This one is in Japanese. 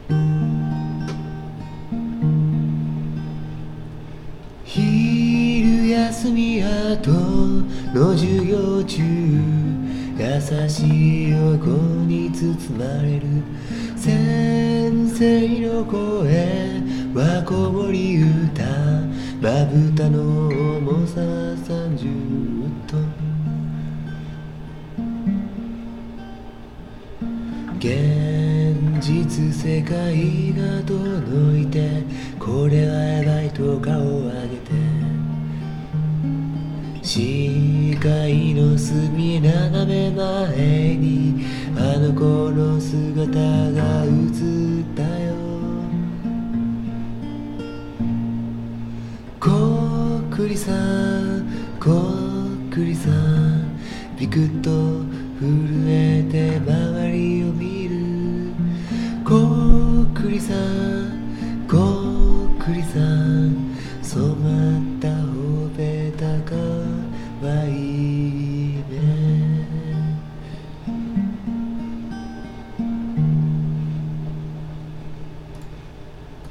昼休み後の授業中、優しい陽光に包まれる先生の声は子守歌、まぶたの重さは30トン。現実世界が届いて、これはやばいと顔を上げて、視界の隅斜め前にあの子の姿が映ったよ。こっくりさこっくりさ、ビクッと震えて周りを見る。こっくりさこっくりさ、